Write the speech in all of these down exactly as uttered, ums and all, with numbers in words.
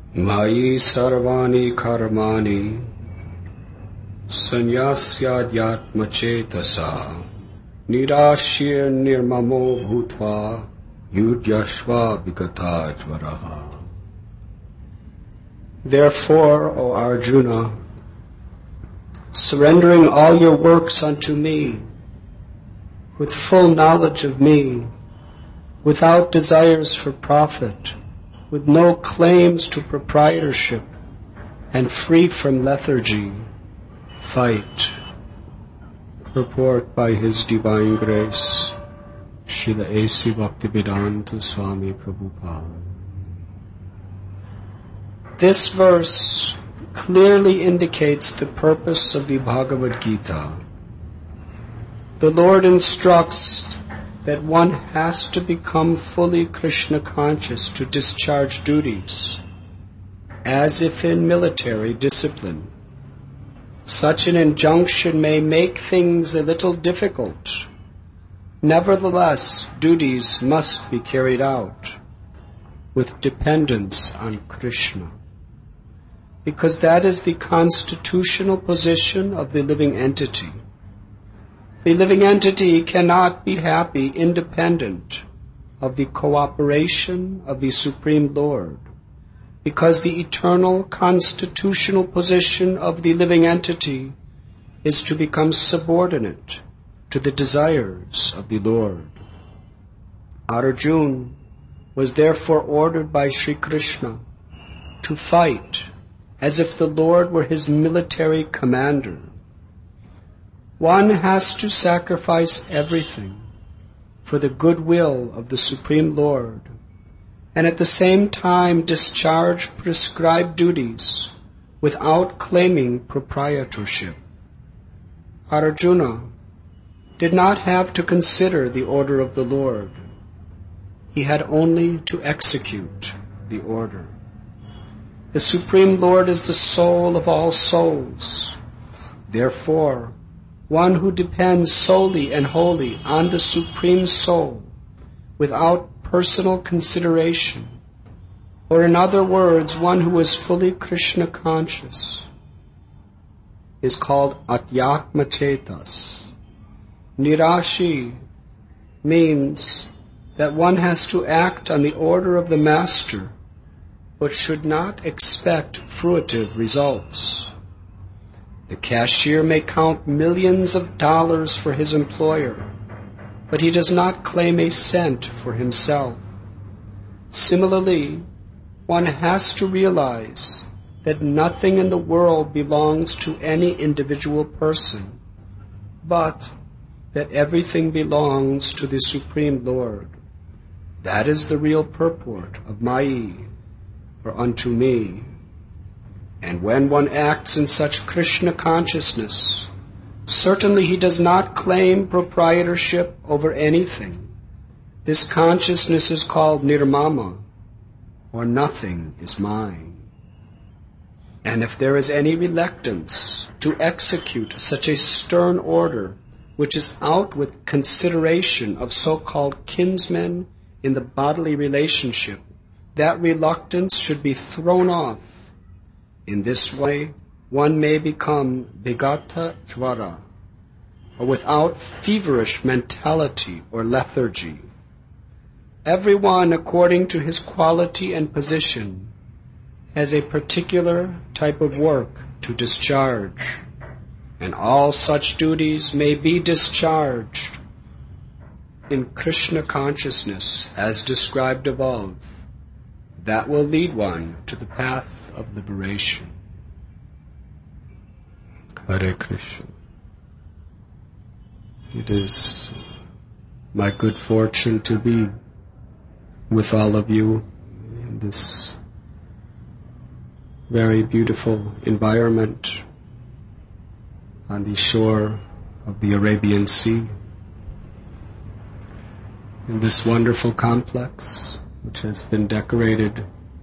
Mayi sarvani karmani sanyasyadhyatma cetasa nirashir nirmamo bhutva yudyashva vigatajvaraha. Therefore, O Arjuna, surrendering all your works unto me, with full knowledge of me, without desires for profit, with no claims to proprietorship, and free from lethargy, fight. Purport by His Divine Grace, Srila A C Bhaktivedanta Swami Prabhupada. This verse clearly indicates the purpose of the Bhagavad Gita. The Lord instructs that one has to become fully Krishna conscious to discharge duties, as if in military discipline. Such an injunction may make things a little difficult. Nevertheless, duties must be carried out with dependence on Krishna, because that is the constitutional position of the living entity. The living entity cannot be happy independent of the cooperation of the Supreme Lord, because the eternal constitutional position of the living entity is to become subordinate to the desires of the Lord. Arjuna was therefore ordered by Sri Krishna to fight as if the Lord were his military commander. One has to sacrifice everything for the goodwill of the Supreme Lord, and at the same time discharge prescribed duties without claiming proprietorship. Arjuna did not have to consider the order of the Lord. He had only to execute the order. The Supreme Lord is the soul of all souls. Therefore, one who depends solely and wholly on the Supreme Soul without personal consideration, or in other words, one who is fully Krishna conscious, is called Atyatma Chetas. Nirashi means that one has to act on the order of the Master, but should not expect fruitive results. The cashier may count millions of dollars for his employer, but he does not claim a cent for himself. Similarly, one has to realize that nothing in the world belongs to any individual person, but that everything belongs to the Supreme Lord. That is the real purport of Mayi, or unto me. And when one acts in such Krishna consciousness, certainly he does not claim proprietorship over anything. This consciousness is called nirmama, or nothing is mine. And if there is any reluctance to execute such a stern order, which is out with consideration of so-called kinsmen in the bodily relationship, that reluctance should be thrown off. In this way, one may become Vigata Jvara, or without feverish mentality or lethargy. Everyone, according to his quality and position, has a particular type of work to discharge, and all such duties may be discharged in Krishna consciousness as described above. That will lead one to the path of liberation. Hare Krishna. It is my good fortune to be with all of you in this very beautiful environment on the shore of the Arabian Sea, in this wonderful complex which has been decorated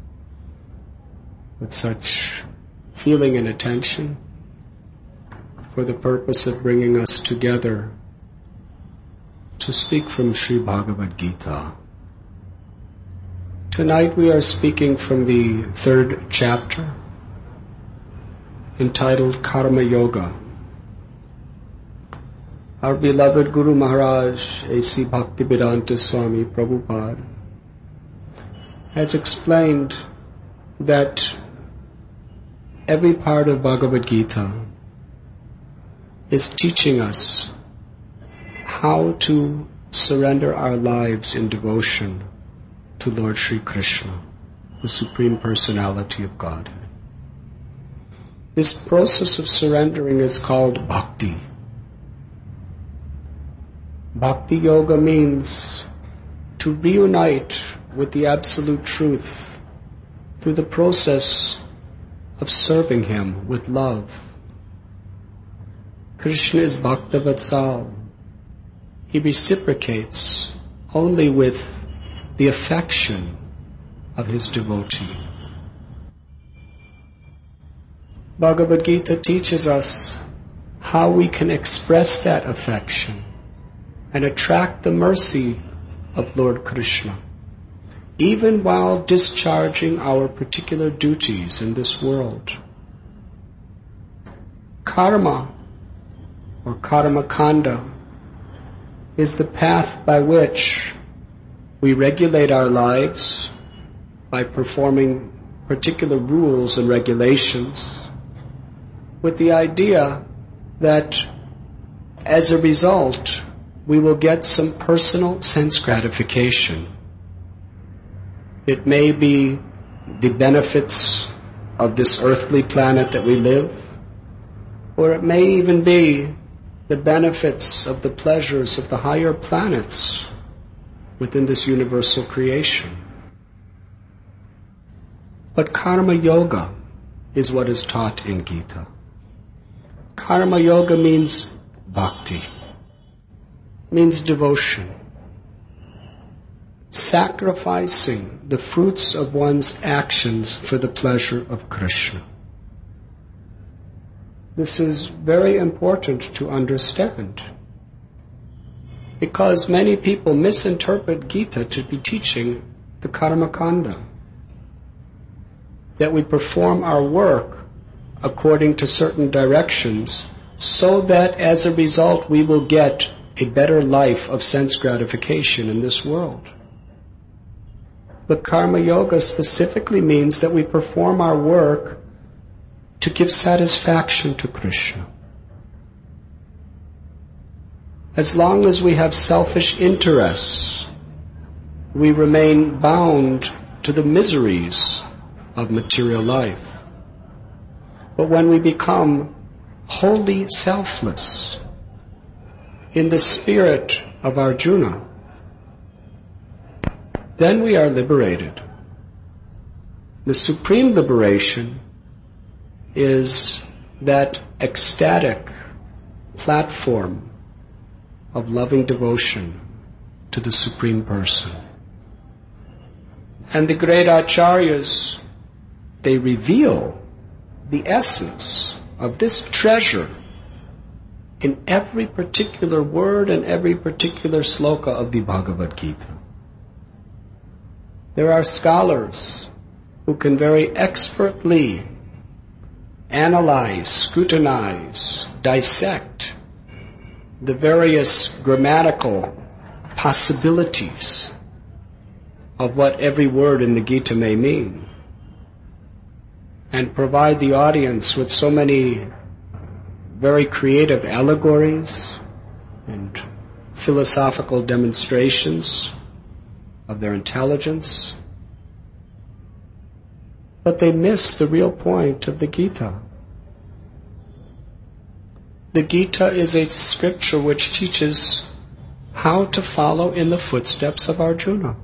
with such feeling and attention for the purpose of bringing us together to speak from Sri Bhagavad Gita, Tonight we are speaking from the third chapter, entitled Karma Yoga. Our beloved Guru Maharaj, A C Bhaktivedanta Swami Prabhupada, has explained that every part of Bhagavad Gita is teaching us how to surrender our lives in devotion to Lord Sri Krishna, the Supreme Personality of Godhead. This process of surrendering is called bhakti. Bhakti yoga means to reunite with the absolute truth through the process of serving Him with love. Krishna is Bhaktavatsal. He reciprocates only with the affection of His devotee. Bhagavad Gita teaches us how we can express that affection and attract the mercy of Lord Krishna, even while discharging our particular duties in this world. Karma, or karma kanda, is the path by which we regulate our lives by performing particular rules and regulations with the idea that as a result we will get some personal sense gratification. It may be the benefits of this earthly planet that we live, or it may even be the benefits of the pleasures of the higher planets within this universal creation. But karma yoga is what is taught in Gita. Karma yoga means bhakti, means devotion, sacrificing the fruits of one's actions for the pleasure of Krishna. This is very important to understand, because many people misinterpret Gita to be teaching the karma kanda, that we perform our work according to certain directions so that as a result we will get a better life of sense gratification in this world. But karma yoga specifically means that we perform our work to give satisfaction to Krishna. As long as we have selfish interests, we remain bound to the miseries of material life. But when we become wholly selfless in the spirit of Arjuna, then we are liberated. The supreme liberation is that ecstatic platform of loving devotion to the Supreme Person. And the great acharyas, they reveal the essence of this treasure in every particular word and every particular sloka of the Bhagavad Gita. There are scholars who can very expertly analyze, scrutinize, dissect the various grammatical possibilities of what every word in the Gita may mean, and provide the audience with so many very creative allegories and philosophical demonstrations of their intelligence. But they miss the real point of the Gita. The Gita is a scripture which teaches how to follow in the footsteps of Arjuna.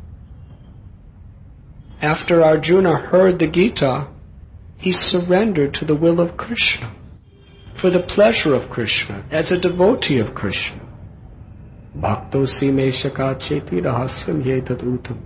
After Arjuna heard the Gita, he surrendered to the will of Krishna, for the pleasure of Krishna, as a devotee of Krishna. Bhaktosi me shakacheti rahasyam yetat uttam.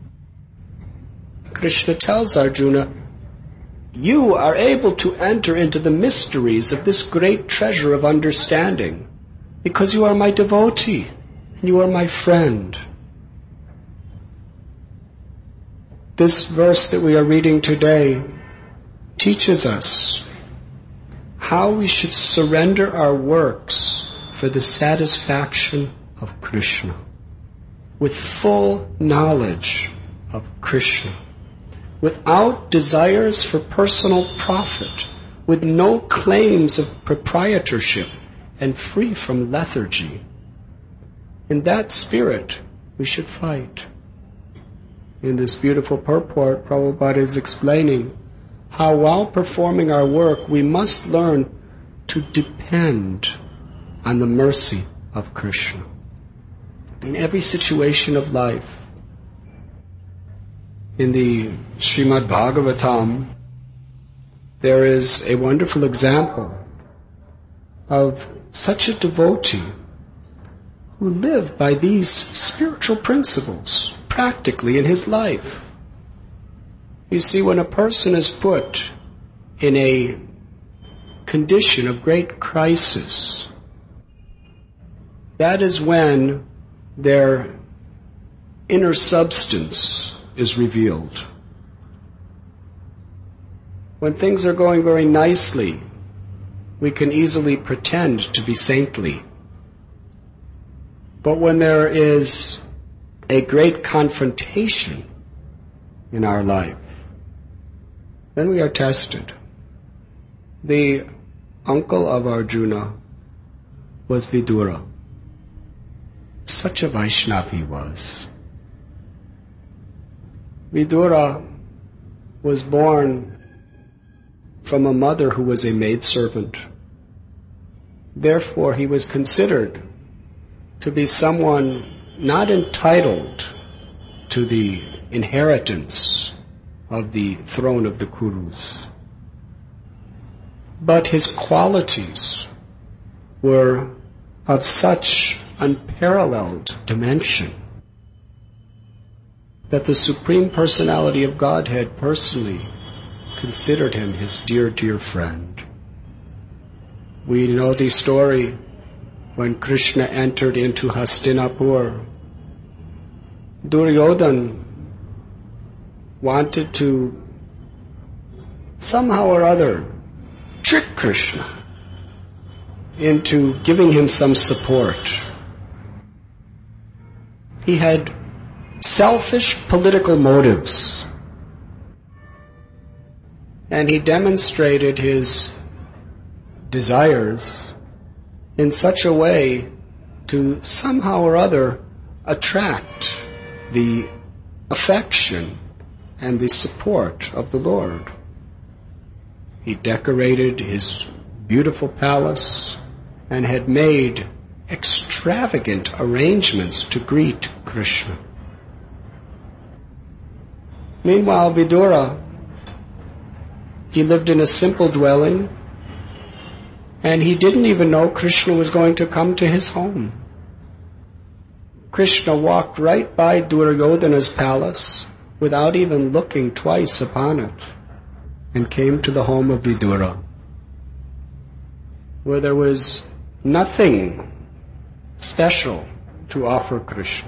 Krishna tells Arjuna, you are able to enter into the mysteries of this great treasure of understanding because you are my devotee and you are my friend. This verse that we are reading today teaches us how we should surrender our works for the satisfaction of Krishna, with full knowledge of Krishna, without desires for personal profit, with no claims of proprietorship, and free from lethargy. In that spirit, we should fight. In this beautiful purport, Prabhupada is explaining how while performing our work, we must learn to depend on the mercy of Krishna in every situation of life. In the Srimad Bhagavatam, there is a wonderful example of such a devotee who lived by these spiritual principles practically in his life. You see, when a person is put in a condition of great crisis, that is when their inner substance is revealed. When things are going very nicely, we can easily pretend to be saintly. But when there is a great confrontation in our life, then we are tested. The uncle of Arjuna was Vidura. Such a Vaishnava he was. Vidura was born from a mother who was a maidservant. Therefore, he was considered to be someone not entitled to the inheritance of the throne of the Kurus. But his qualities were of such unparalleled dimension that the Supreme Personality of Godhead personally considered him his dear, dear friend. We know the story when Krishna entered into Hastinapur. Duryodhana wanted to somehow or other trick Krishna into giving him some support. He had selfish political motives, and he demonstrated his desires in such a way to somehow or other attract the affection and the support of the Lord. He decorated his beautiful palace and had made extravagant arrangements to greet Krishna. Meanwhile, Vidura, he lived in a simple dwelling, and he didn't even know Krishna was going to come to his home. Krishna walked right by Duryodhana's palace without even looking twice upon it, and came to the home of Vidura, where there was nothing special to offer Krishna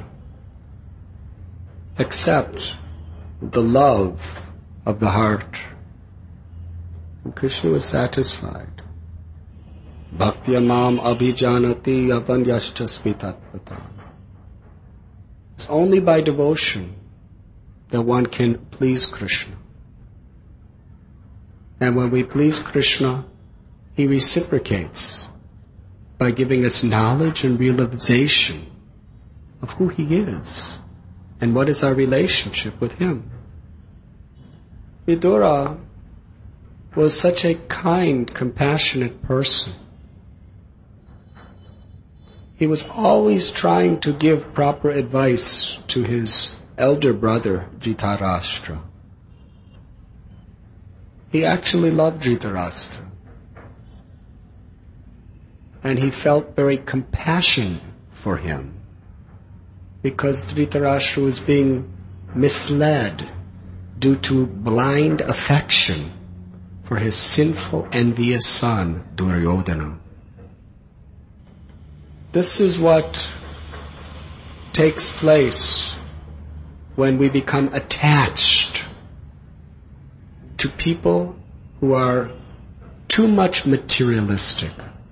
except the love of the heart. And Krishna was satisfied. Bhaktya mam abhijanati avanyashtasmi tattvata. It's only by devotion that one can please Krishna. And when we please Krishna, He reciprocates by giving us knowledge and realization of who He is and what is our relationship with Him. Vidura was such a kind, compassionate person. He was always trying to give proper advice to his elder brother, Dhritarashtra. He actually loved Dhritarashtra. And he felt very compassion for him because Dhritarashtra was being misled due to blind affection for his sinful, envious son, Duryodhana. This is what takes place when we become attached to people who are too much materialistic.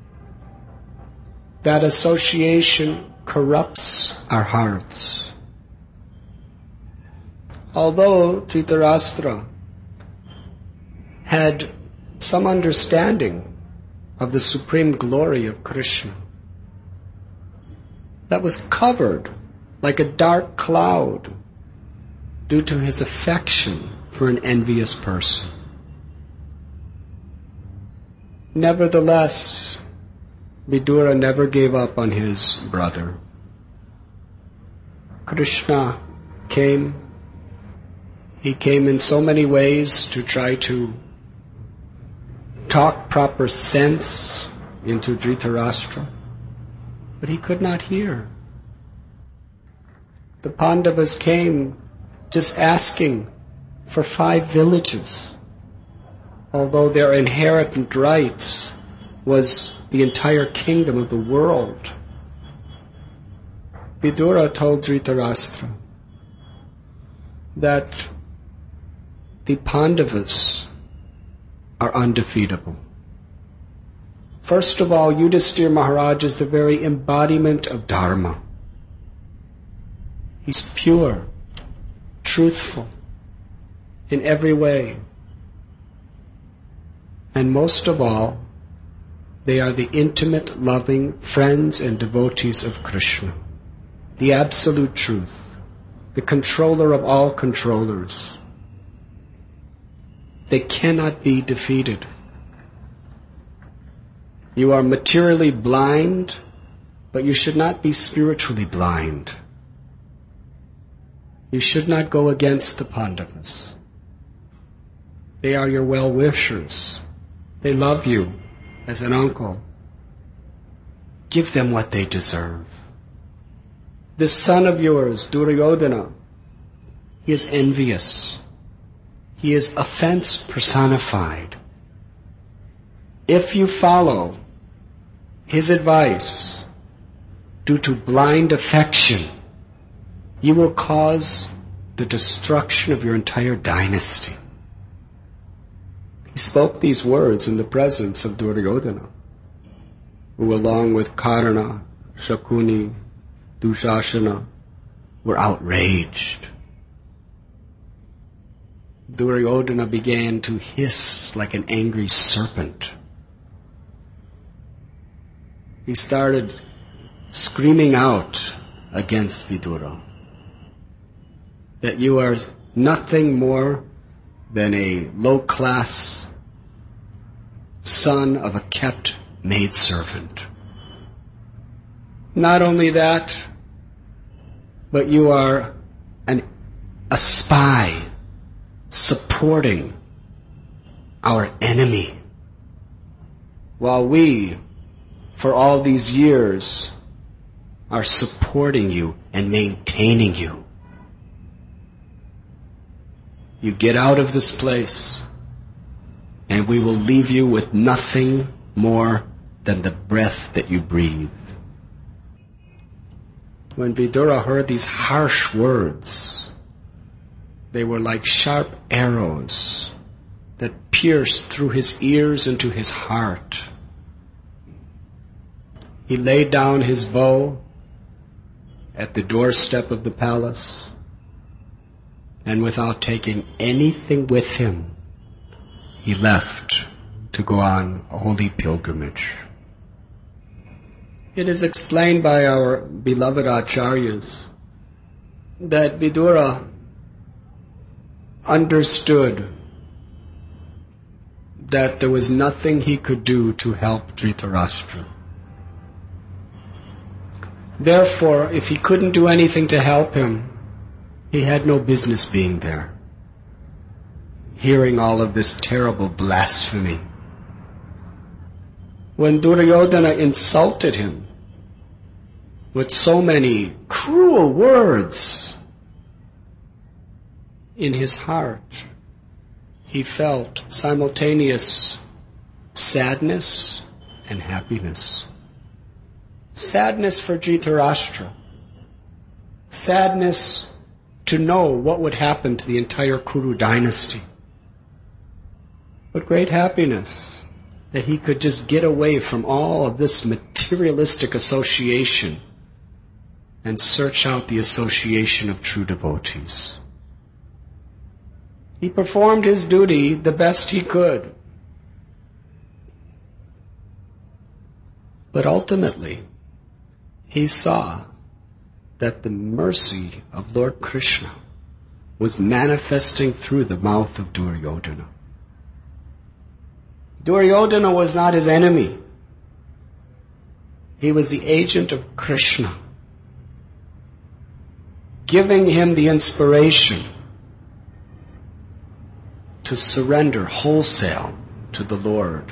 That association corrupts our hearts. Although Dhritarashtra had some understanding of the supreme glory of Krishna, that was covered like a dark cloud due to his affection for an envious person. Nevertheless, Vidura never gave up on his brother. Krishna came. He came in so many ways to try to talk proper sense into Dhritarashtra, but he could not hear. The Pandavas came just asking for five villages, although their inherent rights was the entire kingdom of the world. Vidura told Dhritarashtra that the Pandavas are undefeatable. First of all, Yudhisthira Maharaj is the very embodiment of Dharma. He's pure, truthful in every way. And most of all, they are the intimate, loving friends and devotees of Krishna, the absolute truth, the controller of all controllers. They cannot be defeated. You are materially blind, but you should not be spiritually blind. You should not go against the Pandavas. They are your well-wishers. They love you as an uncle. Give them what they deserve. This son of yours, Duryodhana, he is envious. He is offense personified. If you follow his advice due to blind affection, you will cause the destruction of your entire dynasty. He spoke these words in the presence of Duryodhana, who along with Karna, Shakuni, Dushasana were outraged. Duryodhana began to hiss like an angry serpent. He started screaming out against Vidura that you are nothing more than a low-class son of a kept maidservant. Not only that, but you are an, a spy supporting our enemy, while we, for all these years, are supporting you and maintaining you. You get out of this place, and we will leave you with nothing more than the breath that you breathe. When Vidura heard these harsh words, they were like sharp arrows that pierced through his ears into his heart. He laid down his bow at the doorstep of the palace, and without taking anything with him, he left to go on a holy pilgrimage. It is explained by our beloved acharyas that Vidura understood that there was nothing he could do to help Dhritarashtra. Therefore, if he couldn't do anything to help him, he had no business being there, hearing all of this terrible blasphemy. When Duryodhana insulted him with so many cruel words, in his heart, he felt simultaneous sadness and happiness. Sadness for Dhritarashtra. Sadness to know what would happen to the entire Kuru dynasty. What great happiness that he could just get away from all of this materialistic association and search out the association of true devotees. He performed his duty the best he could. But ultimately, he saw that the mercy of Lord Krishna was manifesting through the mouth of Duryodhana. Duryodhana was not his enemy. He was the agent of Krishna, giving him the inspiration to surrender wholesale to the Lord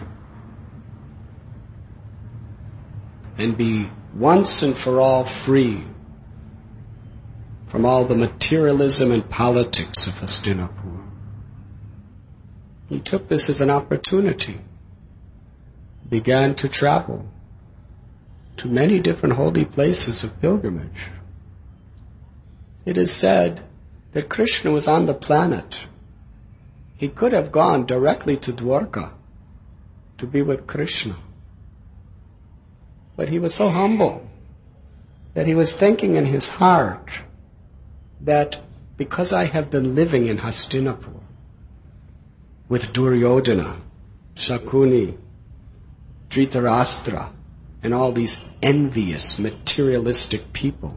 and be once and for all free from all the materialism and politics of Hastinapur. He took this as an opportunity, began to travel to many different holy places of pilgrimage. It is said that Krishna was on the planet. He could have gone directly to Dwarka to be with Krishna. But he was so humble that he was thinking in his heart that because I have been living in Hastinapur with Duryodhana, Shakuni, Dhritarashtra, and all these envious, materialistic people,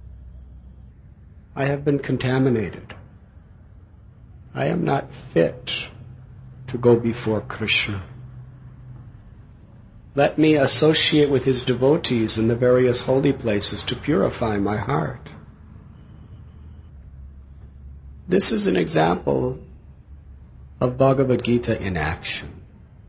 I have been contaminated. I am not fit to go before Krishna. Let me associate with his devotees in the various holy places to purify my heart. This is an example of Bhagavad Gita in action.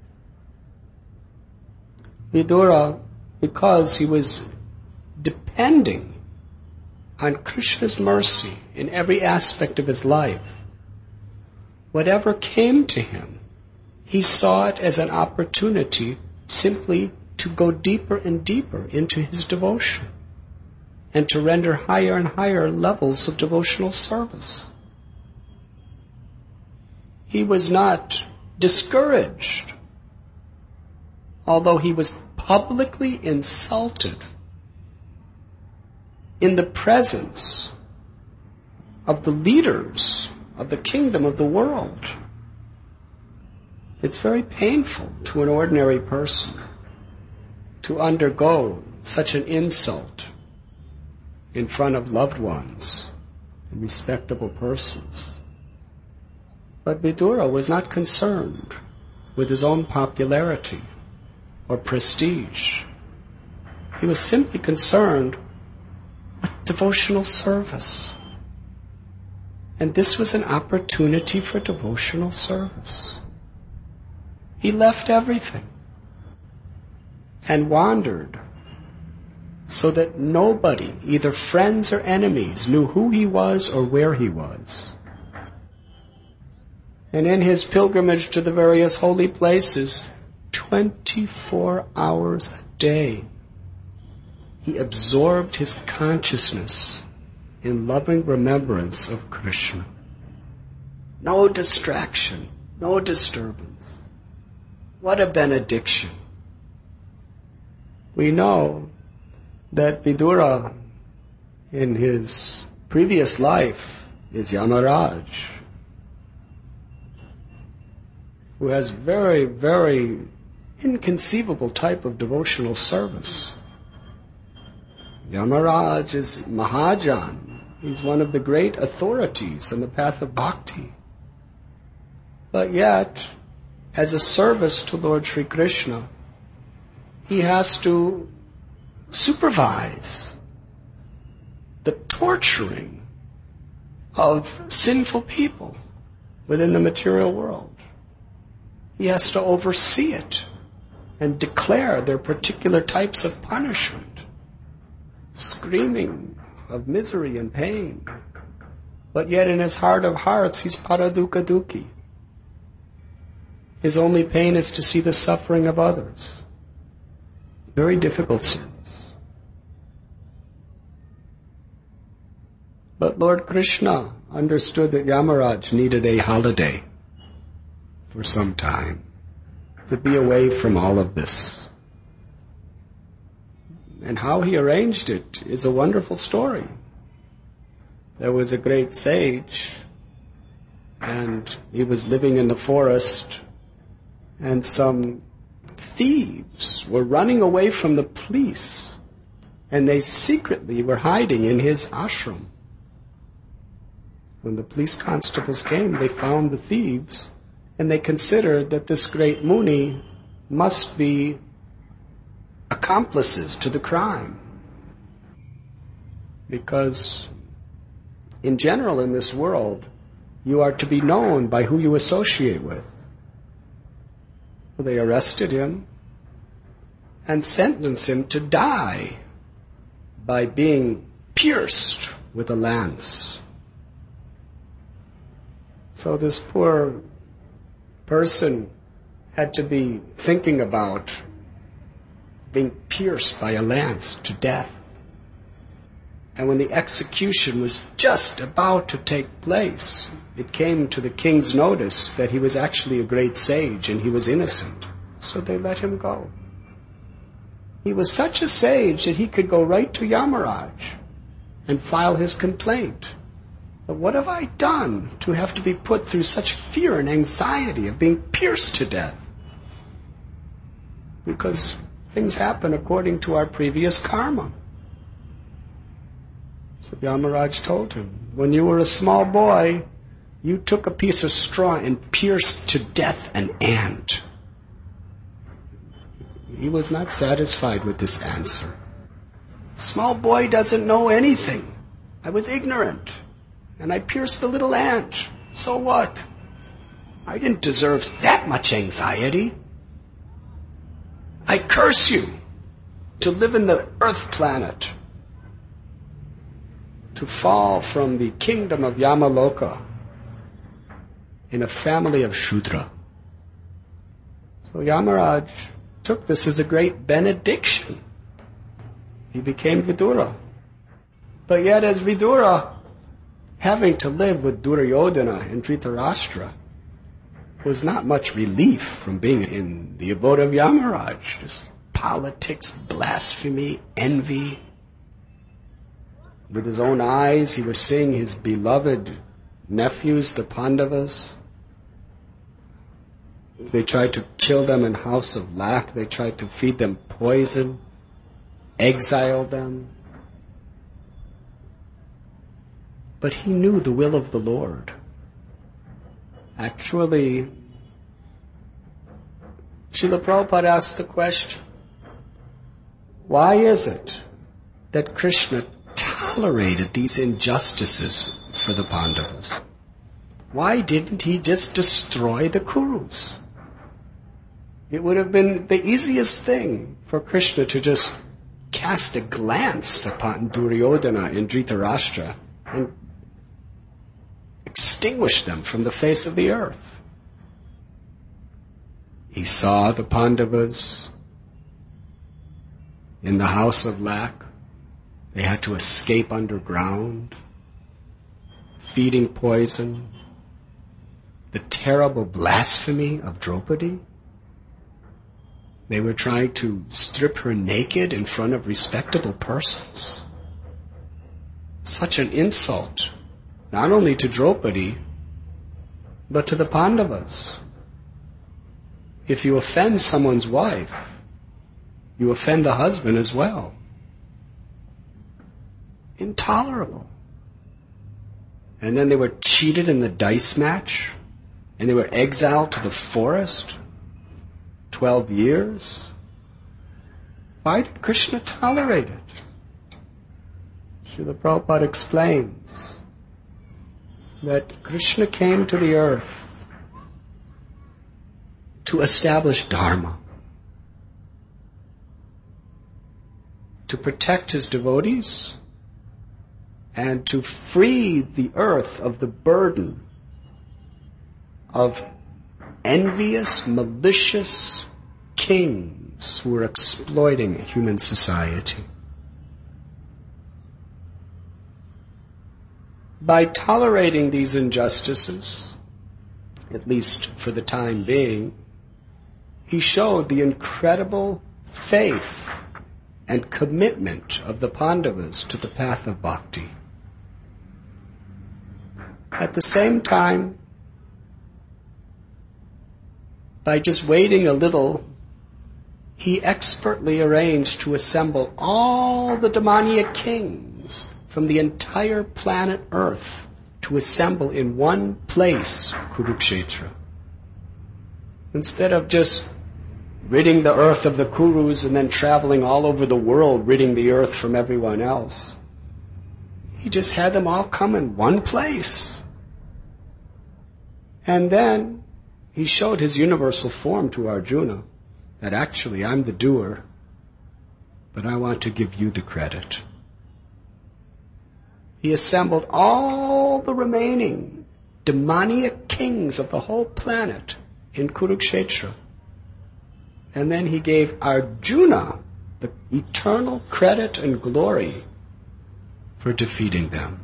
Vidura, because he was depending on Krishna's mercy in every aspect of his life, whatever came to him, he saw it as an opportunity simply to go deeper and deeper into his devotion and to render higher and higher levels of devotional service. He was not discouraged, although he was publicly insulted in the presence of the leaders of the kingdom of the world. It's very painful to an ordinary person to undergo such an insult in front of loved ones and respectable persons. But Vidura was not concerned with his own popularity or prestige. He was simply concerned with devotional service. And this was an opportunity for devotional service. He left everything and wandered so that nobody, either friends or enemies, knew who he was or where he was. And in his pilgrimage to the various holy places, twenty-four hours a day, he absorbed his consciousness in loving remembrance of Krishna. No distraction, no disturbance. What a benediction. We know that Vidura, in his previous life, is Yamaraj, who has very, very inconceivable type of devotional service. Yamaraj is Mahajan. He's one of the great authorities in the path of bhakti. But yet, as a service to Lord Sri Krishna, he has to supervise the torturing of sinful people within the material world. He has to oversee it and declare their particular types of punishment, screaming of misery and pain. But yet in his heart of hearts, he's Paraduka Dukhi. His only pain is to see the suffering of others. Very difficult service. But Lord Krishna understood that Yamaraj needed a holiday for some time, to be away from all of this. And how he arranged it is a wonderful story. There was a great sage, and he was living in the forest, and some thieves were running away from the police, and they secretly were hiding in his ashram. When the police constables came, they found the thieves, and they considered that this great Muni must be accomplices to the crime. Because in general in this world, you are to be known by who you associate with. So they arrested him and sentenced him to die by being pierced with a lance. So this poor person had to be thinking about being pierced by a lance to death. And when the execution was just about to take place, it came to the king's notice that he was actually a great sage and he was innocent. So they let him go. He was such a sage that he could go right to Yamaraj and file his complaint. But what have I done to have to be put through such fear and anxiety of being pierced to death? Because things happen according to our previous karma. So Yamaraj told him, when you were a small boy, you took a piece of straw and pierced to death an ant. He was not satisfied with this answer. Small boy doesn't know anything. I was ignorant, and I pierced the little ant. So what? I didn't deserve that much anxiety. I curse you to live in the earth planet, to fall from the kingdom of Yamaloka in a family of Shudra. So Yamaraj took this as a great benediction. He became Vidura. But yet as Vidura, having to live with Duryodhana and Dhritarashtra was not much relief from being in the abode of Yamaraj. Just politics, blasphemy, envy. With his own eyes, he was seeing his beloved nephews, the Pandavas. They tried to kill them in House of Lac. They tried to feed them poison, exile them. But he knew the will of the Lord. Actually, Srila Prabhupada asked the question, why is it that Krishna tolerated these injustices for the Pandavas? Why didn't he just destroy the Kurus? It would have been the easiest thing for Krishna to just cast a glance upon Duryodhana and Dhritarashtra and extinguish them from the face of the earth. He saw the Pandavas in the House of Lac. They had to escape underground, feeding poison, the terrible blasphemy of Draupadi. They were trying to strip her naked in front of respectable persons. Such an insult, not only to Draupadi, but to the Pandavas. If you offend someone's wife, you offend the husband as well. Intolerable. And then they were cheated in the dice match, and they were exiled to the forest. Twelve years. Why did Krishna tolerate it? Srila Prabhupada explains that Krishna came to the earth to establish Dharma, to protect his devotees, and to free the earth of the burden of envious, malicious kings who were exploiting human society. by tolerating these injustices, at least for the time being, he showed the incredible faith and commitment of the Pandavas to the path of bhakti. At the same time, by just waiting a little, he expertly arranged to assemble all the demoniac kings from the entire planet Earth to assemble in one place, Kurukshetra. Instead of just ridding the earth of the Kurus and then traveling all over the world ridding the earth from everyone else, he just had them all come in one place. And then he showed his universal form to Arjuna, that actually I'm the doer, but I want to give you the credit. He assembled all the remaining demoniac kings of the whole planet in Kurukshetra. And then he gave Arjuna the eternal credit and glory for defeating them.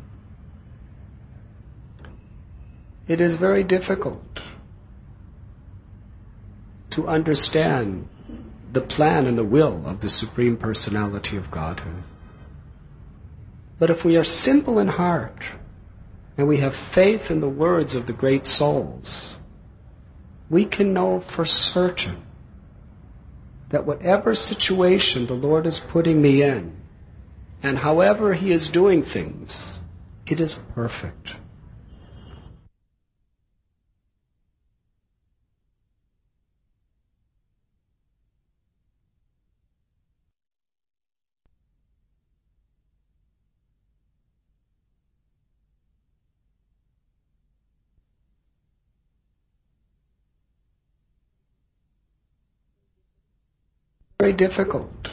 It is very difficult to understand the plan and the will of the Supreme Personality of Godhead. But if we are simple in heart and we have faith in the words of the great souls, we can know for certain that whatever situation the Lord is putting me in, and however He is doing things, it is perfect. Very difficult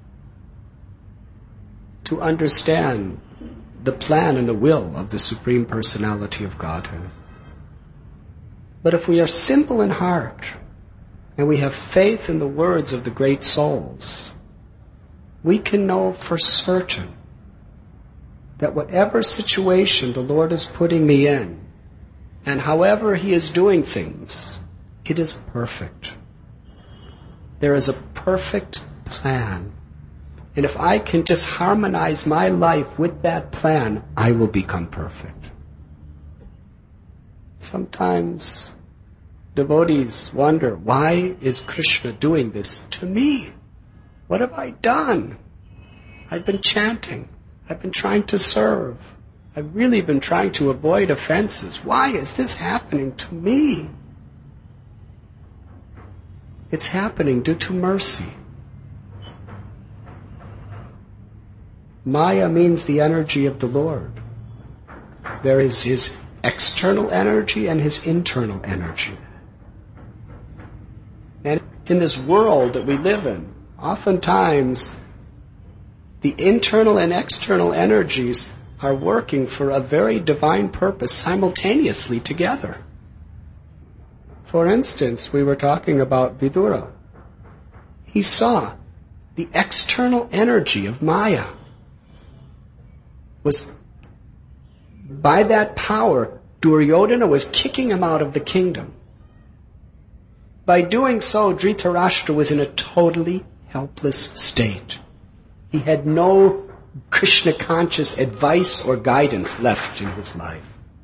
to understand the plan and the will of the Supreme Personality of Godhead. But if we are simple in heart and we have faith in the words of the great souls, we can know for certain that whatever situation the Lord is putting me in, and however He is doing things, it is perfect. There is a perfect plan. And if I can just harmonize my life with that plan, I will become perfect. Sometimes devotees wonder, why is Krishna doing this to me? What have I done? I've been chanting. I've been trying to serve. I've really been trying to avoid offenses. Why is this happening to me? It's happening due to mercy. Maya means the energy of the Lord. There is His external energy and His internal energy. And in this world that we live in, oftentimes the internal and external energies are working for a very divine purpose simultaneously together. For instance, we were talking about Vidura. He saw the external energy of Maya was, by that power, Duryodhana was kicking him out of the kingdom. By doing so, Dhritarashtra was in a totally helpless state. He had no Krishna-conscious advice or guidance left in his life.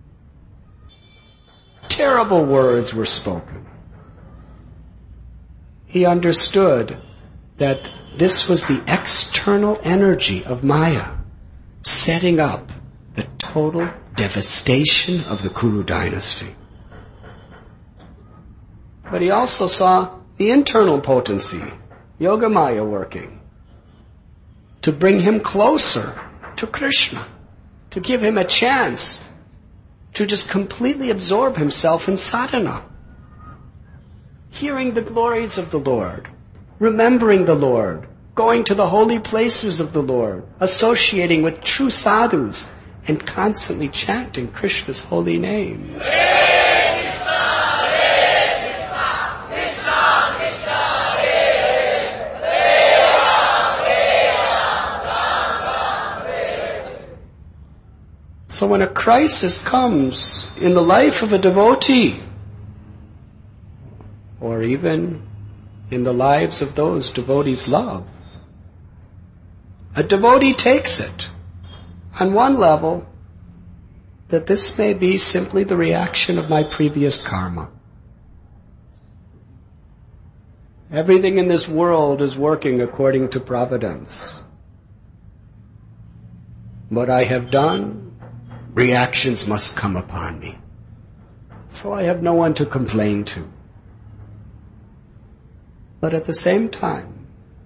Terrible words were spoken. He understood that this was the external energy of Maya setting up the total devastation of the Kuru dynasty. But he also saw the internal potency, Yogamaya, working to bring him closer to Krishna, to give him a chance to just completely absorb himself in sadhana, hearing the glories of the Lord, remembering the Lord, going to the holy places of the Lord, associating with true sadhus, and constantly chanting Krishna's holy names. So when a crisis comes in the life of a devotee, or even in the lives of those devotees love, a devotee takes it on one level that this may be simply the reaction of my previous karma. Everything in this world is working according to providence. What I have done, reactions must come upon me. So I have no one to complain to. But at the same time,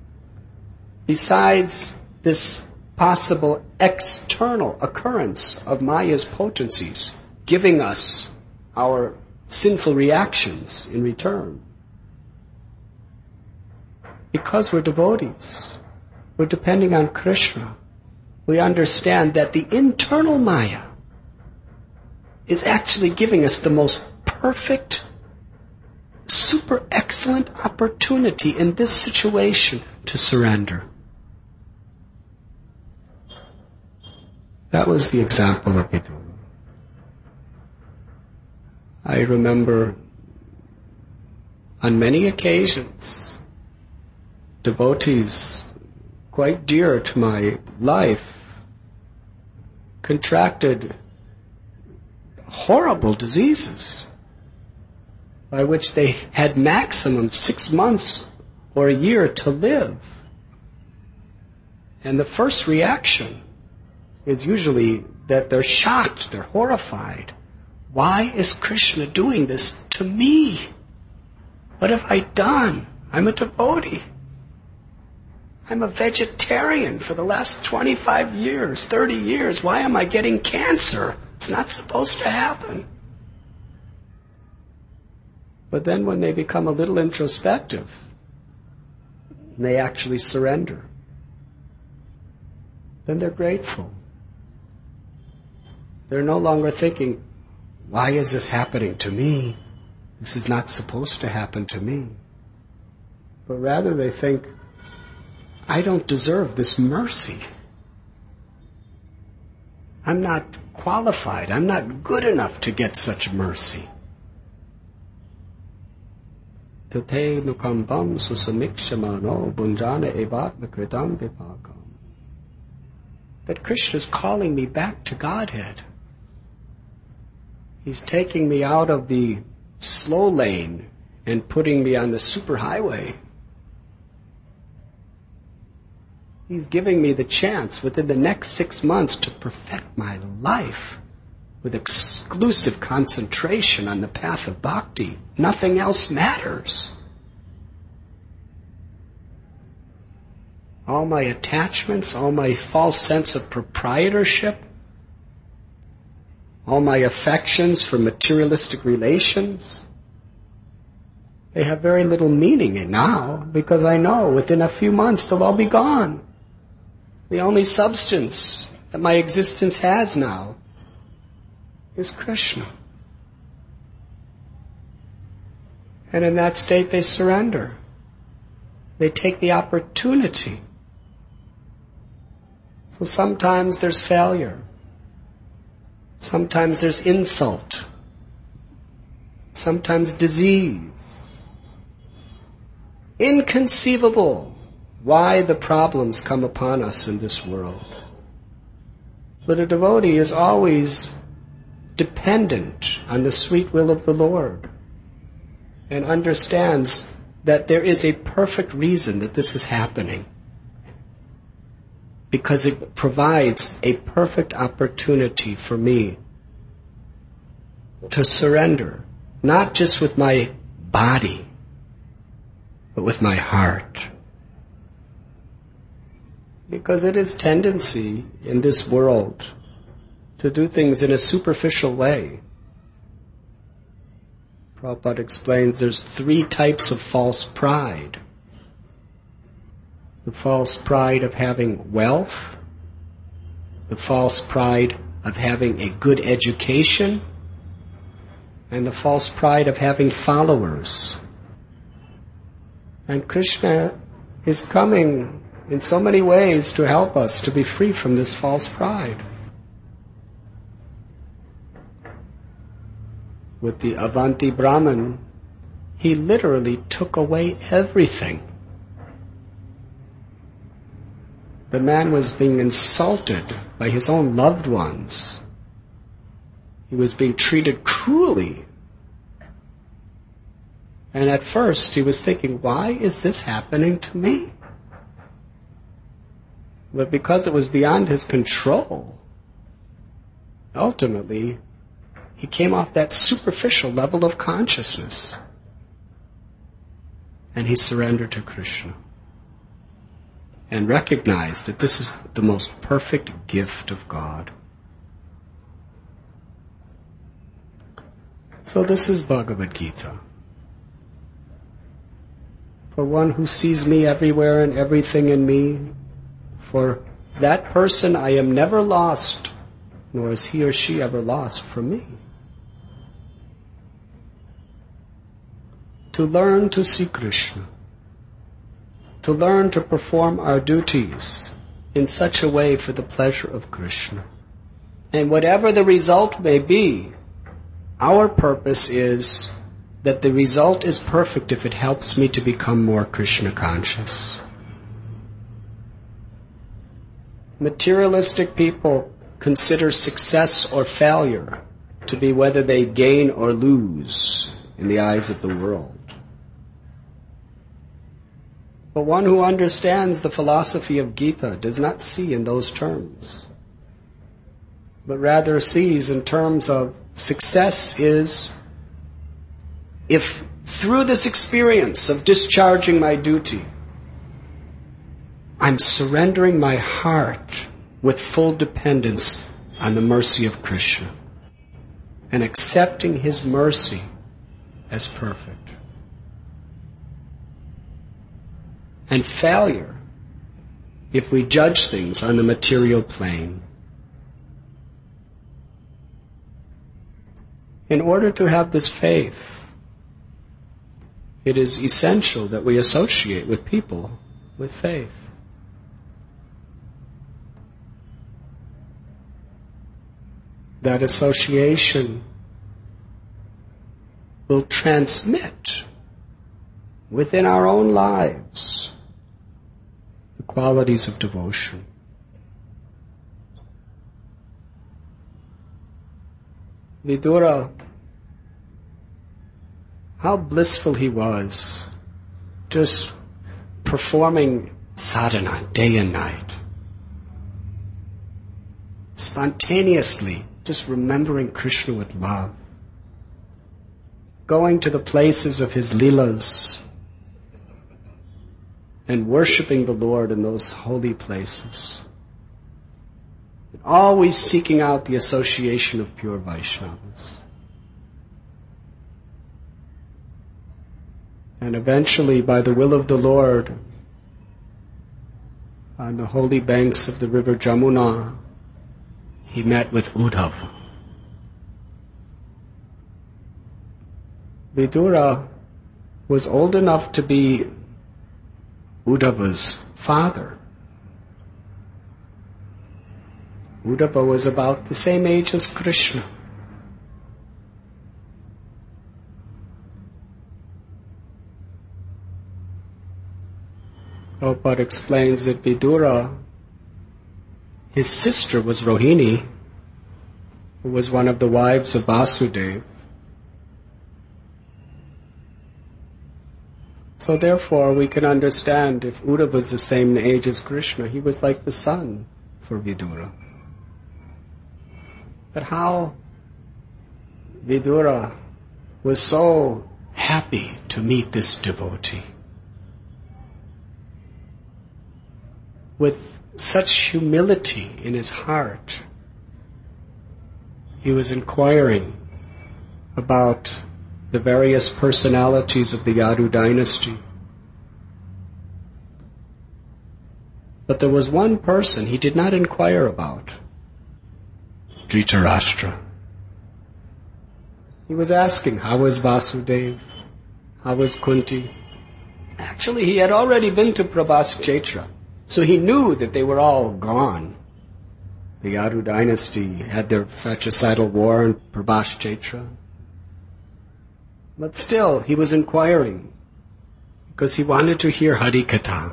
besides this possible external occurrence of Maya's potencies giving us our sinful reactions in return, because we're devotees, we're depending on Krishna, we understand that the internal Maya is actually giving us the most perfect, super excellent opportunity in this situation to surrender. That was the example of Vidura. I remember on many occasions devotees quite dear to my life contracted horrible diseases by which they had maximum six months or a year to live. And the first reaction is usually that they're shocked, they're horrified. Why is Krishna doing this to me? What have I done? I'm a devotee. I'm a vegetarian for the last twenty-five years, thirty years. Why am I getting cancer? It's not supposed to happen. But then when they become a little introspective, they actually surrender. Then they're grateful. They're no longer thinking, why is this happening to me? This is not supposed to happen to me. But rather they think, I don't deserve this mercy. I'm not qualified. I'm not good enough to get such mercy. Tate nukambam susamikshamano bunjana evatma kritam vipakam. That Krishna is calling me back to Godhead. He's taking me out of the slow lane and putting me on the superhighway. He's giving me the chance within the next six months to perfect my life with exclusive concentration on the path of bhakti. Nothing else matters. All my attachments, all my false sense of proprietorship, all my affections for materialistic relations, they have very little meaning now because I know within a few months they'll all be gone. The only substance that my existence has now is Krishna. And in that state they surrender. They take the opportunity. So sometimes there's failure. Sometimes there's insult. Sometimes disease. Inconceivable why the problems come upon us in this world. But a devotee is always dependent on the sweet will of the Lord and understands that there is a perfect reason that this is happening, because it provides a perfect opportunity for me to surrender, not just with my body, but with my heart. Because it is tendency in this world to do things in a superficial way. Prabhupada explains there's three types of false pride. The false pride of having wealth, the false pride of having a good education, and the false pride of having followers. And Krishna is coming in so many ways to help us to be free from this false pride. with the Avanti Brahmin, he literally took away everything. The man was being insulted by his own loved ones. He was being treated cruelly. And at first he was thinking, why is this happening to me? But because it was beyond his control, ultimately, he came off that superficial level of consciousness. And he surrendered to Krishna. And recognized that this is the most perfect gift of God. So this is Bhagavad Gita. For one who sees me everywhere and everything in me, for that person I am never lost, nor is he or she ever lost from me. To learn to see Krishna, to learn to perform our duties in such a way for the pleasure of Krishna. And whatever the result may be, our purpose is that the result is perfect if it helps me to become more Krishna conscious. Materialistic people consider success or failure to be whether they gain or lose in the eyes of the world. But one who understands the philosophy of Gita does not see in those terms, but rather sees in terms of success is if through this experience of discharging my duty, I'm surrendering my heart with full dependence on the mercy of Krishna and accepting His mercy as perfect. And failure if we judge things on the material plane. In order to have this faith, it is essential that we associate with people with faith. That association will transmit within our own lives the qualities of devotion. Vidura, how blissful he was, just performing sadhana day and night. Spontaneously, just remembering Krishna with love. Going to the places of his leelas and worshipping the Lord in those holy places. And always seeking out the association of pure Vaishnavas. And eventually, by the will of the Lord, on the holy banks of the river Jamuna, he met with Uddhava. Vidura was old enough to be Uddhava's father. Uddhava was about the same age as Krishna. Prabhupada explains that Vidura, his sister was Rohini, who was one of the wives of Vasudeva. So therefore we can understand if Uddhava was the same age as Krishna, he was like the son for Vidura. But how Vidura was so happy to meet this devotee. With such humility in his heart, he was inquiring about the various personalities of the Yadu dynasty. But there was one person he did not inquire about. Dhritarashtra. He was asking, how was Vasudeva? How was Kunti? Actually, he had already been to Prabhas Kshetra, so he knew that they were all gone. The Yadu dynasty had their fratricidal war in Prabhas Kshetra. But still, he was inquiring because he wanted to hear Harikatha.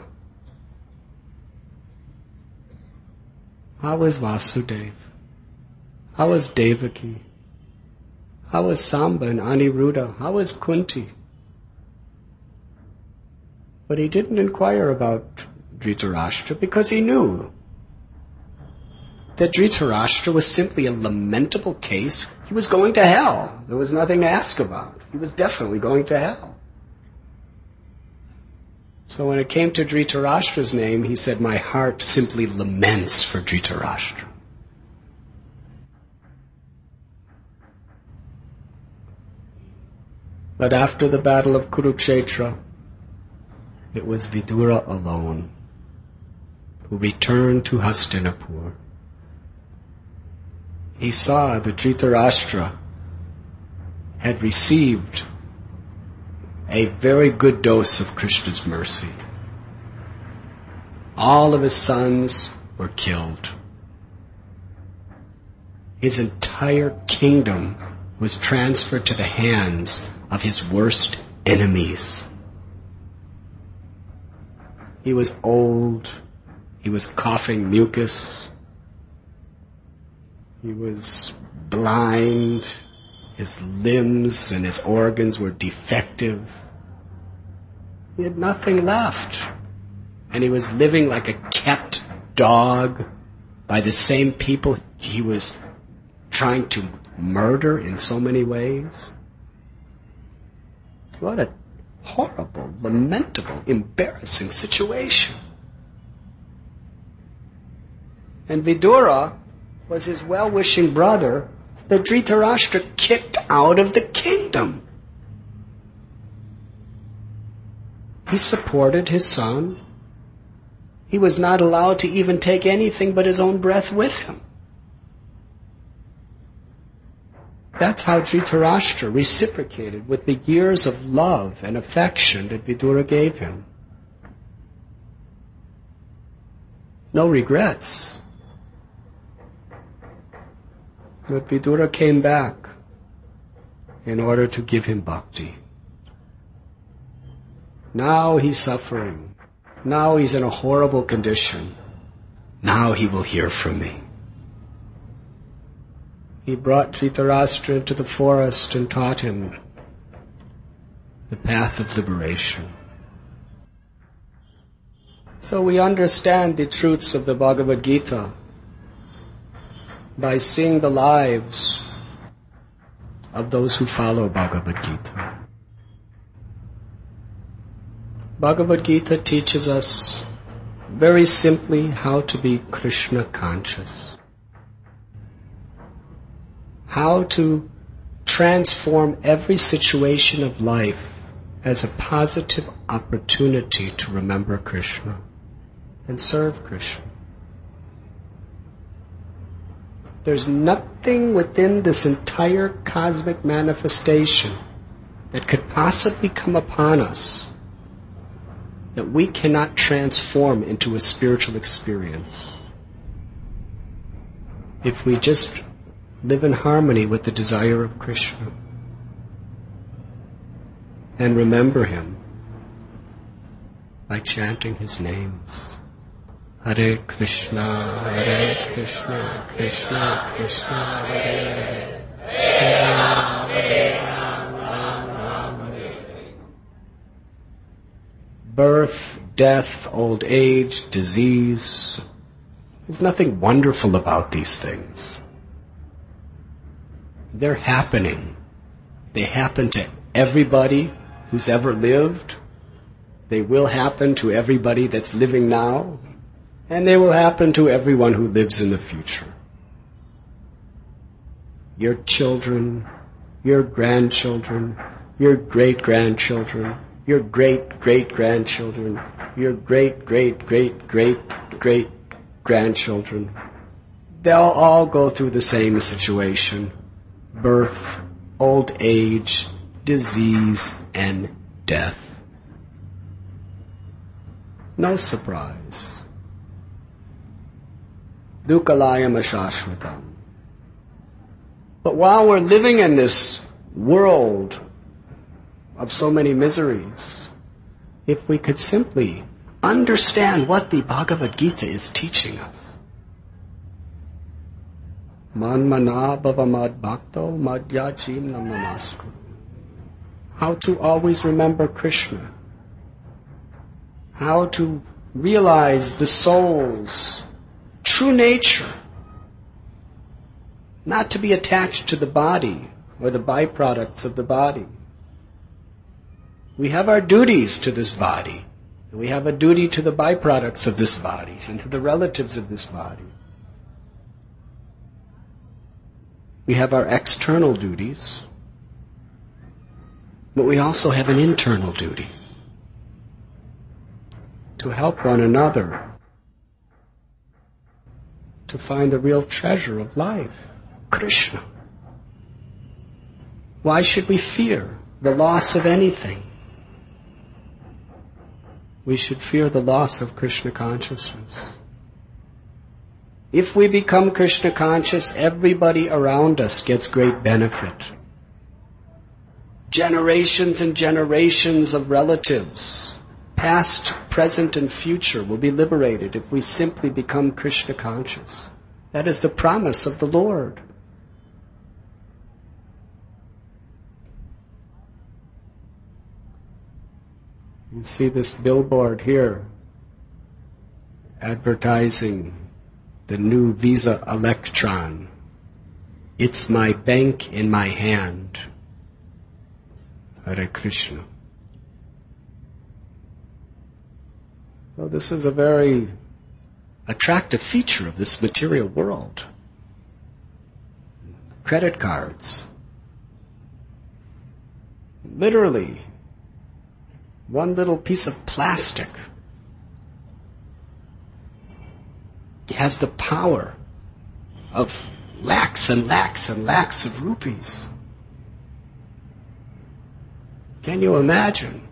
How was Vasudeva? How was Devaki? How was Samba and Aniruddha? How was Kunti? But he didn't inquire about Dhritarashtra because he knew that Dhritarashtra was simply a lamentable case. He was going to hell. There was nothing to ask about. He was definitely going to hell. So when it came to Dhritarashtra's name, he said, my heart simply laments for Dhritarashtra. But after the battle of Kurukshetra, it was Vidura alone who returned to Hastinapur. He saw that Dhritarashtra had received a very good dose of Krishna's mercy. All of his sons were killed. His entire kingdom was transferred to the hands of his worst enemies. He was old. He was coughing mucus. He was blind. His limbs and his organs were defective. He had nothing left. And he was living like a kept dog by the same people he was trying to murder in so many ways. What a horrible, lamentable, embarrassing situation. And Vidura was his well-wishing brother that Dhritarashtra kicked out of the kingdom. He supported his son. He was not allowed to even take anything but his own breath with him. That's how Dhritarashtra reciprocated with the years of love and affection that Vidura gave him. No regrets. But Vidura came back in order to give him bhakti. Now he's suffering. Now he's in a horrible condition. Now he will hear from me. He brought Dhritarashtra into the forest and taught him the path of liberation. So we understand the truths of the Bhagavad Gita by seeing the lives of those who follow Bhagavad Gita. Bhagavad Gita teaches us very simply how to be Krishna conscious. How to transform every situation of life as a positive opportunity to remember Krishna and serve Krishna. There's nothing within this entire cosmic manifestation that could possibly come upon us that we cannot transform into a spiritual experience if we just live in harmony with the desire of Krishna and remember Him by chanting His names. Hare Krishna, Hare Krishna, Krishna Krishna, Hare Hare, Hare Ram, Hare Ram, Ram Ram, Hare Hare. Birth, death, old age, disease. There's nothing wonderful about these things. They're happening. They happen to everybody who's ever lived. They will happen to everybody that's living now. And they will happen to everyone who lives in the future. Your children, your grandchildren, your great-grandchildren, your great-great-grandchildren, your great-great-great-great-great-grandchildren. They'll all go through the same situation. Birth, old age, disease, and death. No surprise. Dukalayam ashashvatam. But while we're living in this world of so many miseries if we could simply understand what the Bhagavad Gita is teaching us. Man mana bhava mad bhakto madhyachim nam namasku. How to always remember Krishna. How to realize the soul's true nature. Not to be attached to the body or the byproducts of the body. We have our duties to this body. And we have a duty to the byproducts of this body and to the relatives of this body. We have our external duties, but we also have an internal duty to help one another to find the real treasure of life, Krishna. Why should we fear the loss of anything? We should fear the loss of Krishna consciousness. If we become Krishna conscious, everybody around us gets great benefit. Generations and generations of relatives, past, present, and future, will be liberated if we simply become Krishna conscious. That is the promise of the Lord. You see this billboard here advertising the new Visa Electron. It's my bank in my hand. Hare Krishna. So this is a very attractive feature of this material world. Credit cards. Literally, one little piece of plastic has the power of lakhs and lakhs and lakhs of rupees. Can you imagine?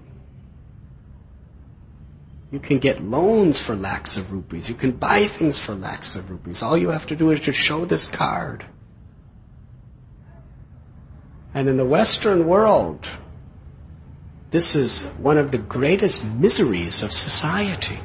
You can get loans for lakhs of rupees. You can buy things for lakhs of rupees. All you have to do is just show this card. And in the Western world, this is one of the greatest miseries of society.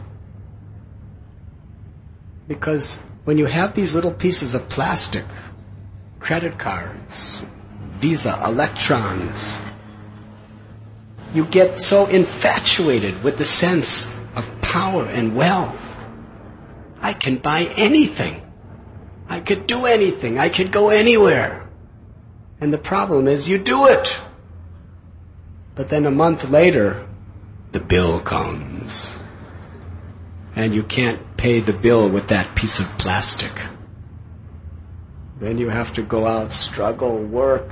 Because when you have these little pieces of plastic, credit cards, Visa, electrons, you get so infatuated with the sense of power and wealth. I can buy anything. I could do anything. I could go anywhere. And the problem is you do it. But then a month later, the bill comes. And you can't pay the bill with that piece of plastic. Then you have to go out, struggle, work.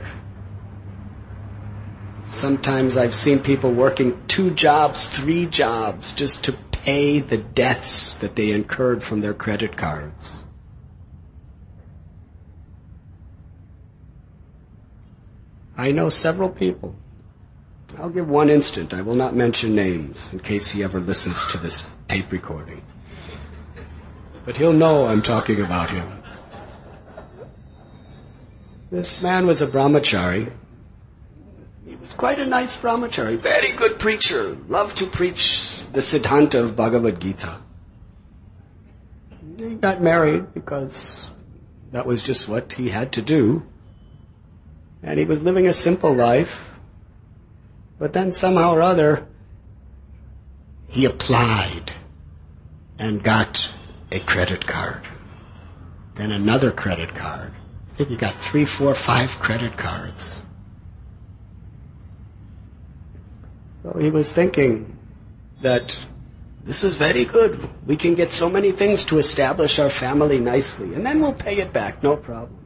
Sometimes I've seen people working two jobs, three jobs, just to pay the debts that they incurred from their credit cards. I know several people. I'll give one instant. I will not mention names in case he ever listens to this tape recording. But he'll know I'm talking about him. This man was a brahmachari. He was quite a nice brahmachari, very good preacher, loved to preach the Siddhanta of Bhagavad Gita. He got married because that was just what he had to do. And he was living a simple life. But then somehow or other, he applied and got a credit card. Then another credit card. I think he got three, four, five credit cards. So he was thinking that this is very good. We can get so many things to establish our family nicely, and then we'll pay it back, no problem.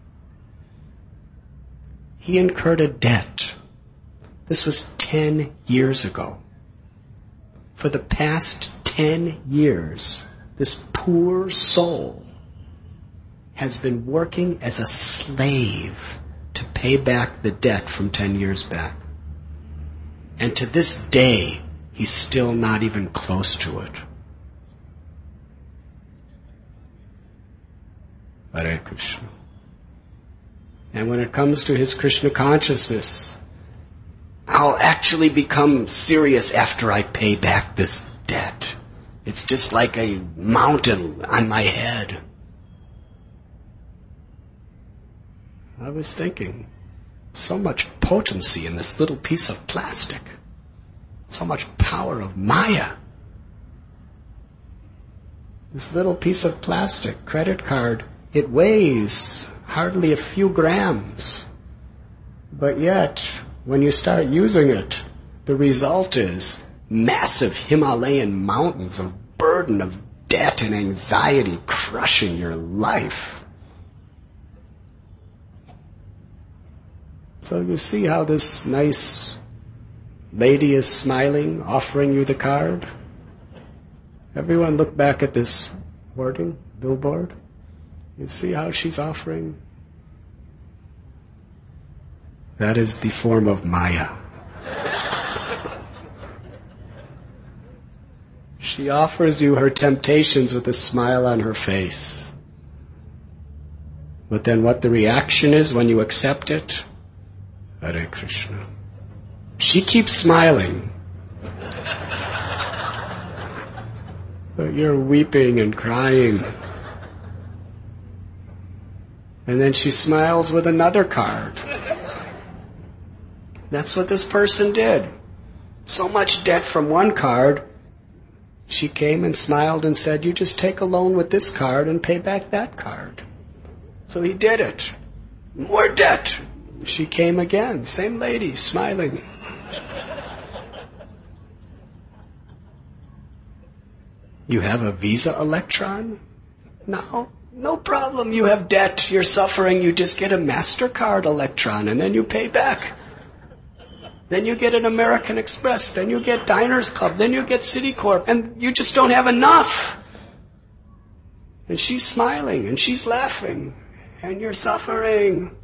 He incurred a debt. This was ten years ago. For the past ten years, this poor soul has been working as a slave to pay back the debt from ten years back. And to this day, he's still not even close to it. Hare Krishna. And when it comes to his Krishna consciousness, I'll actually become serious after I pay back this debt. It's just like a mountain on my head. I was thinking, so much potency in this little piece of plastic. So much power of Maya. This little piece of plastic, credit card, it weighs hardly a few grams. But yet, when you start using it, the result is massive Himalayan mountains of burden of debt and anxiety crushing your life. So you see how this nice lady is smiling, offering you the card? Everyone look back at this hoarding, billboard. You see how she's offering? That is the form of Maya. She offers you her temptations with a smile on her face. But then what the reaction is when you accept it? Hare Krishna. She keeps smiling. But you're weeping and crying. And then she smiles with another card. That's what this person did. So much debt from one card, she came and smiled and said, you just take a loan with this card and pay back that card. So he did it. More debt. She came again. Same lady, smiling. You have a Visa Electron? No, no problem. You have debt, you're suffering, you just get a MasterCard Electron and then you pay back. Then you get an American Express, then you get Diners Club, then you get Citicorp, and you just don't have enough. And she's smiling and she's laughing and you're suffering.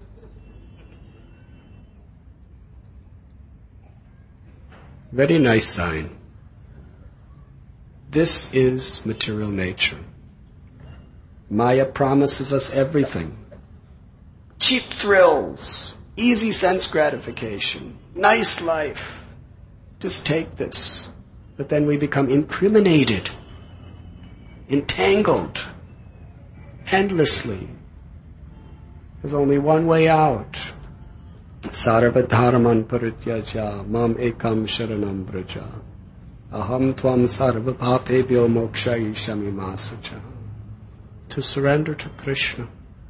Very nice sign. This is material nature. Maya promises us everything. Cheap thrills, easy sense gratification, nice life. Just take this. But then we become incriminated, entangled, endlessly. There's only one way out. Sarva dharman parityaja mam ekam sharanam braja. Aham tvam sarva bhapebhyo mokshayishami masacha. To surrender to Krishna.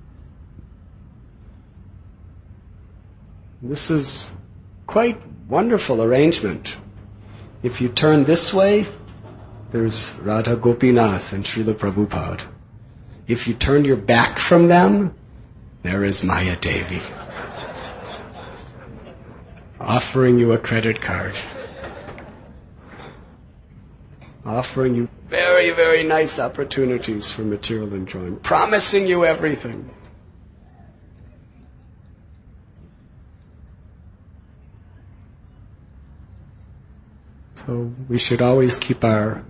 This is quite wonderful arrangement. If you turn this way, there's Radha Gopinath and Srila Prabhupada. If you turn your back from them, there is Maya Devi. Offering you a credit card. Offering you very, very nice opportunities for material enjoyment. Promising you everything. So we should always keep our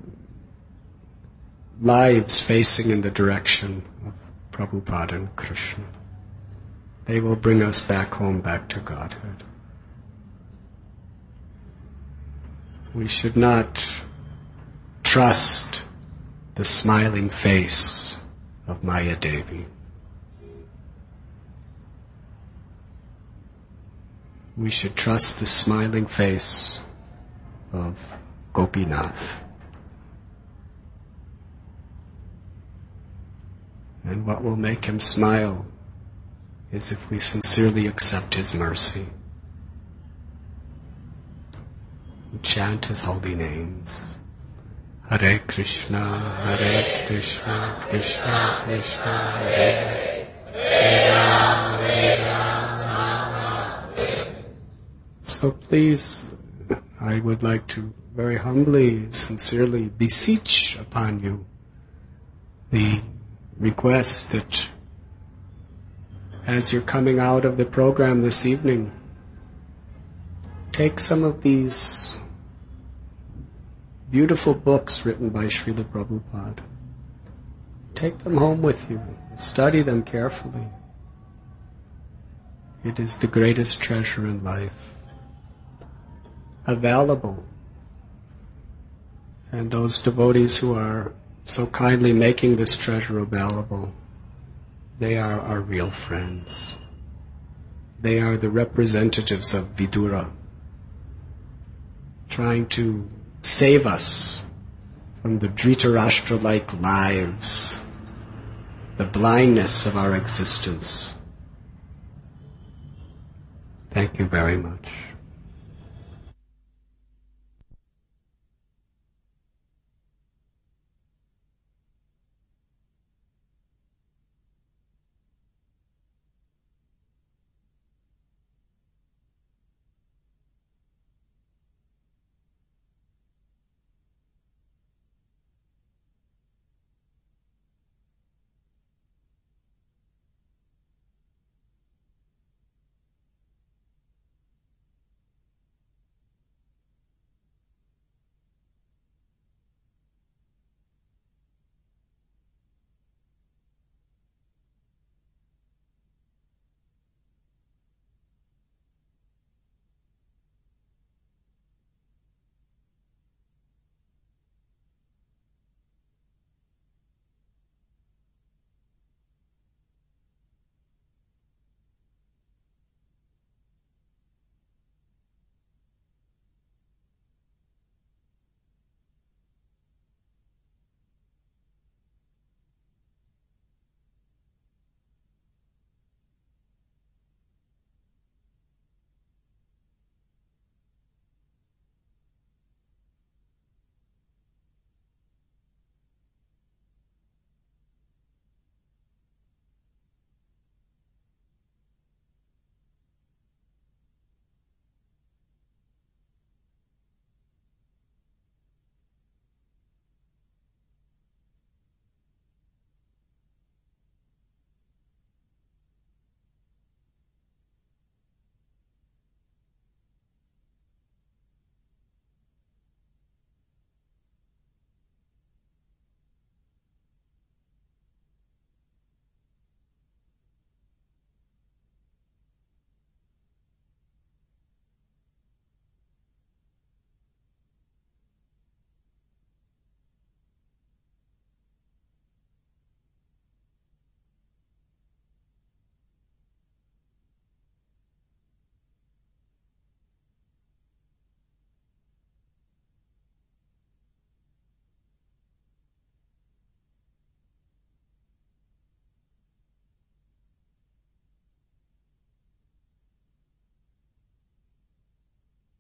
lives facing in the direction of Prabhupada and Krishna. They will bring us back home, back to Godhead. We should not trust the smiling face of Maya Devi. We should trust the smiling face of Gopinath. And what will make him smile is if we sincerely accept his mercy. We chant his holy names. Hare Krishna, Hare Krishna, Krishna Krishna, Hare Hare, Ram, Hare Ram, Ram Ram. So please, I would like to very humbly, sincerely beseech upon you the request that as you're coming out of the program this evening, take some of these beautiful books written by Srila Prabhupada. Take them home with you. Study them carefully. It is the greatest treasure in life. available. And those devotees who are so kindly making this treasure available, they are our real friends. They are the representatives of Vidura, trying to save us from the Dhritarashtra-like lives, the blindness of our existence. Thank you very much.